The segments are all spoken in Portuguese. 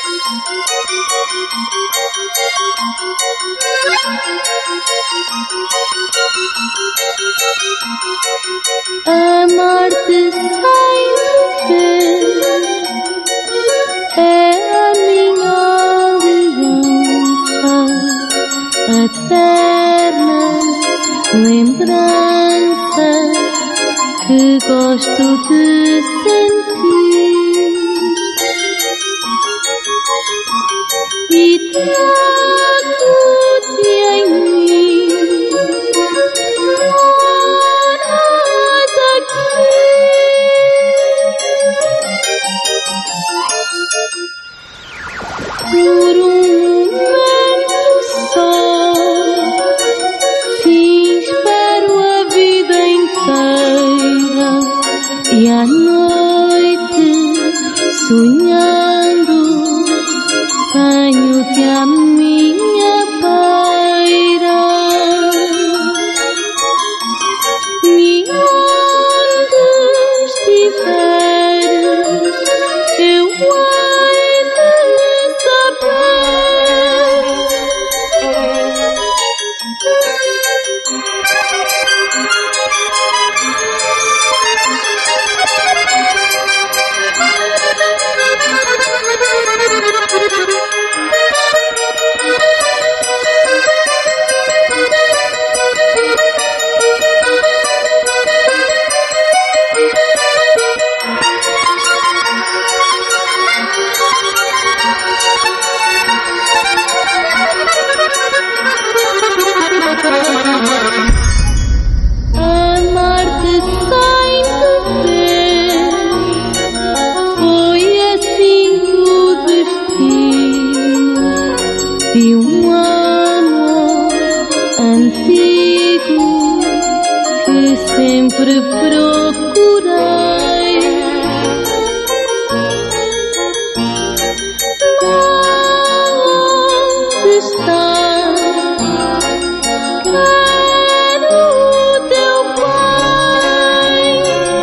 Amar-te sem ter é a minha aliança, eterna lembrança que gosto de sentir e trago-te em mim. Moras aqui. Por um momento só, sim, espero a vida inteira e à noite, sonhando, tenho-te à minha beira. E onde estiveres, eu hei de saber. Amar-te sem te ver foi assim o destino de um amor antigo que sempre procurei. Onde estás? Quero o teu bem.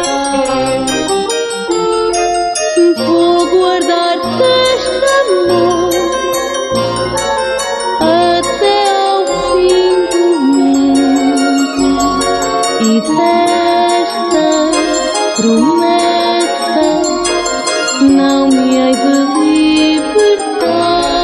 Vou guardar-te este amor até ao fim do mundo e desta promessa não me hei de libertar.